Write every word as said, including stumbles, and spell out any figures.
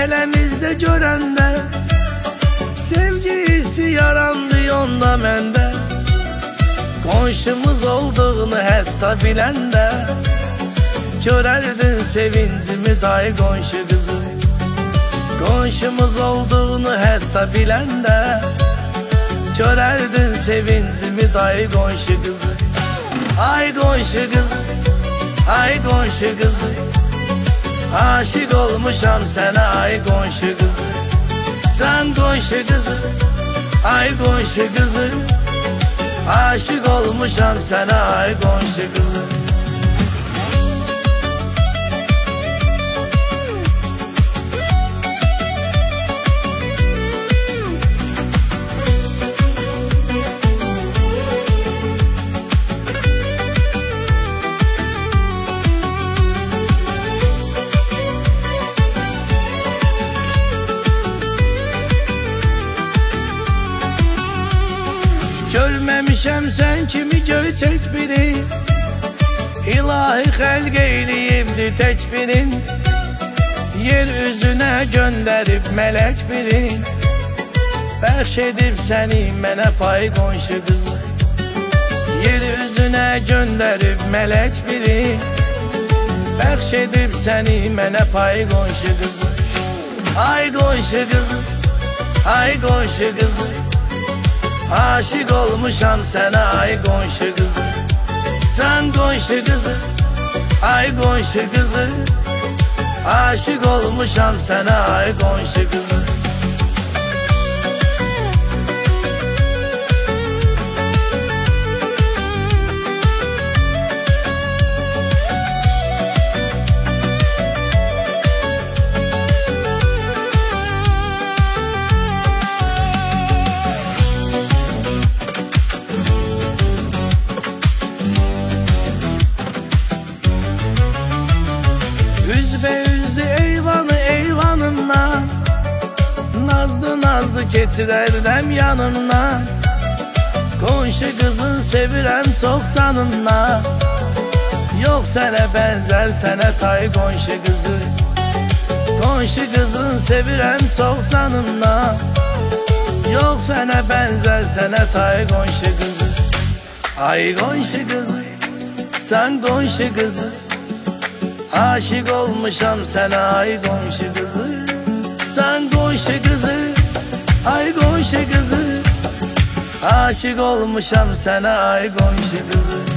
Eləmizdə görəndə sevgi hissi yarandı yonda məndə. Qonşumuz olduğunu hətta biləndə görərdin sevincimi day qonşu qızı. Qonşumuz olduğunu hətta biləndə görərdin sevincimi day qonşu qızı. Ay qonşu qızı, ay qonşu qızı, aşık olmuşam sənə ay qonşu qızı. Sən qonşu qızı, ay qonşu qızı, aşık olmuşam sənə ay qonşu qızı. Görməmişəm sən kimi göyçək biri, İlahi xəlq eyliyibdi tək birin. Yer üzünə göndərib mələk birin, bəxş edib səni mənə pay qonşu qızı. Yer üzünə göndərib mələk birin, bəxş edib səni mənə pay qonşu qızı. Ay qonşu qızı, ay qonşu qızı, aşık olmuşam sənə ay qonşu qızı. Sən qonşu qızı, ay qonşu qızı, aşık olmuşam sənə ay qonşu qızı. Nazlı nazlı keçirərəm yanımdan, qonşu qızın sevirəm çox canımdan. Yox sənə bənzər sənə tay qonşu qızı, qonşu qızın sevirəm çox canımdan. Yox sənə bənzər sənə tay qonşu qızı. Ay qonşu qızı, sən qonşu qızı, aşık olmuşam sənə ay qonşu qızı. Sən qonşu qızı, ay qonşu qızı, aşık olmuşam sənə ay qonşu qızı.